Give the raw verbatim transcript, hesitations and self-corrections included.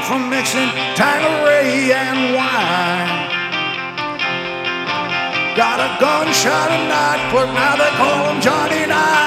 known for mixing Tanqueray and wine. Got a gunshot, a night clerk, now they call him Johnny Nine.